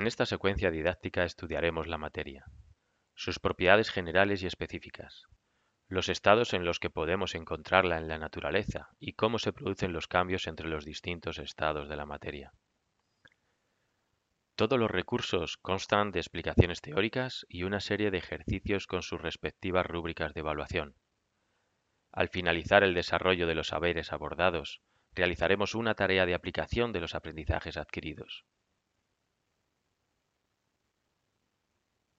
En esta secuencia didáctica estudiaremos la materia, sus propiedades generales y específicas, los estados en los que podemos encontrarla en la naturaleza y cómo se producen los cambios entre los distintos estados de la materia. Todos los recursos constan de explicaciones teóricas y una serie de ejercicios con sus respectivas rúbricas de evaluación. Al finalizar el desarrollo de los saberes abordados, realizaremos una tarea de aplicación de los aprendizajes adquiridos.